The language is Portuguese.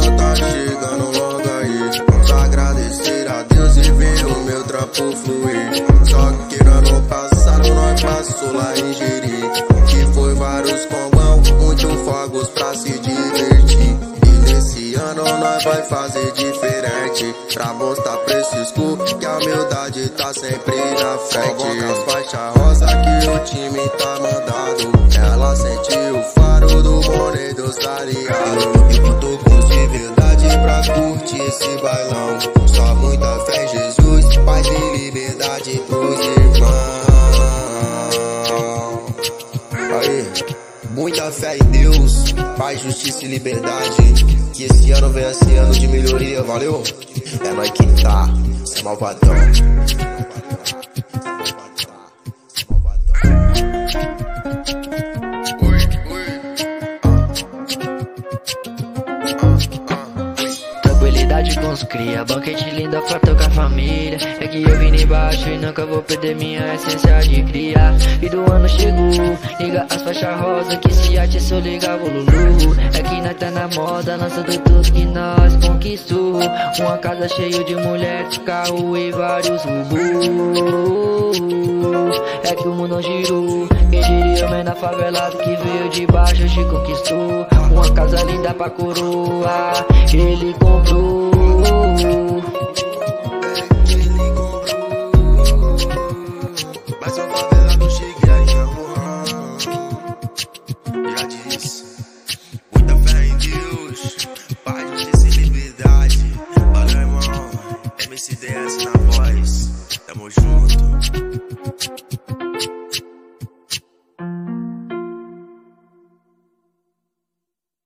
tá chegando logo aí. Vamos agradecer a Deus e ver o meu trampo fluir. Só que no ano passado nós passou lá em Jeri, que foi vários combão, muito fogos pra se divertir. E nesse ano nós vai fazer diferente, pra mostrar pra esses cu que a humildade tá sempre na frente. Convoca as faixas rosa que o time tá mandado, ela sente o faro do boné do aliado. Eu tô com de verdade pra curtir esse bailão, só muita fé em Jesus, paz e liberdade pros irmãos. Aí, muita fé em Deus, paz, justiça e liberdade. Que esse ano venha esse ano de melhoria, valeu? É nóis que tá, cê é malvadão. Tranquilidade com os cria, banquete linda, farto com a família. É que eu vim embaixo e nunca vou perder minha essência de cria. E do ano chegou, liga as faixas rosa que se atiçou, liga o Lulu. É que nós tá na moda, lançando tudo que nós conquistou. Uma casa cheia de mulheres, carro e vários rubus. É que o mundo não girou, quem diria o na favelado que veio de baixo te conquistou. Uma casa linda pra coroa, ele comprou. Mas a favela não chega aí, amor. Já disse, muita fé em Deus, paz, justiça e liberdade. Valeu, irmão, MCDS na voz, tamo junto.